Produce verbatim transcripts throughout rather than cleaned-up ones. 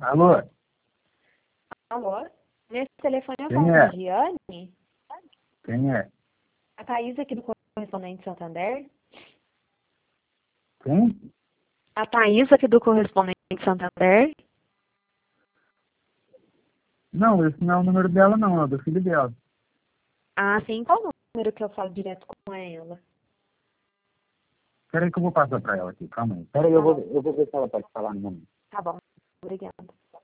Alô? Alô? Nesse telefone eu Quem falo com é? a Giane. Quem é? A Thaís aqui do Correspondente Santander. Quem? A Thaís aqui do Correspondente Santander. Não, esse não é o número dela, não, é o do filho dela. Ah, sim. Qual o número que eu falo direto com ela? Espera aí que eu vou passar pra ela aqui, calma aí. Espera aí, eu Tá vou, bom. eu vou ver se ela pode falar no momento. Tá bom. Obrigada.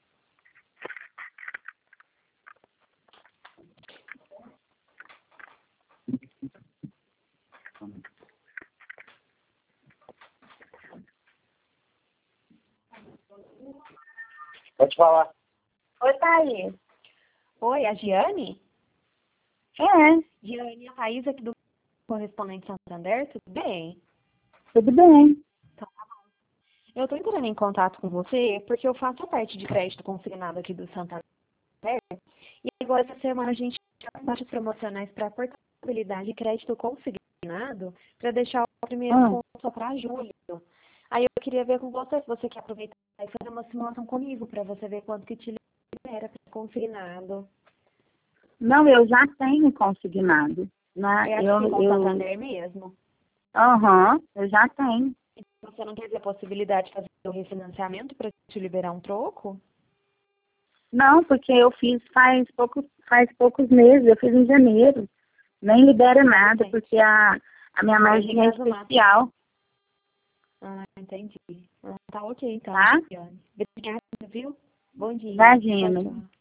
Pode falar. Oi, Thaís. Oi, a Giane? É, Giane, a Thaís aqui do Correspondente Santander, tudo bem? tudo bem. Eu estou entrando em contato com você porque eu faço parte de crédito consignado aqui do Santander. E agora, essa semana, a gente tem taxas promocionais para portabilidade e crédito consignado para deixar o primeiro Ah, ponto só para julho. Aí eu queria ver com você se você quer aproveitar e fazer uma simulação comigo para você ver quanto que te libera para consignado. não, eu já tenho consignado. Né? É aqui Eu, com o eu, Santander mesmo. aham, eu já tenho. Você não quer ver a possibilidade de fazer o refinanciamento para te liberar um troco? Não, porque eu fiz faz poucos, faz poucos meses, eu fiz em janeiro. Nem libera nada, Entendi. porque a, a minha margem é Prazo máximo. especial, Ah, entendi. Ah, tá ok, então, tá? Giane. Obrigada, viu? Bom dia. Tchau, Imagina. tchau.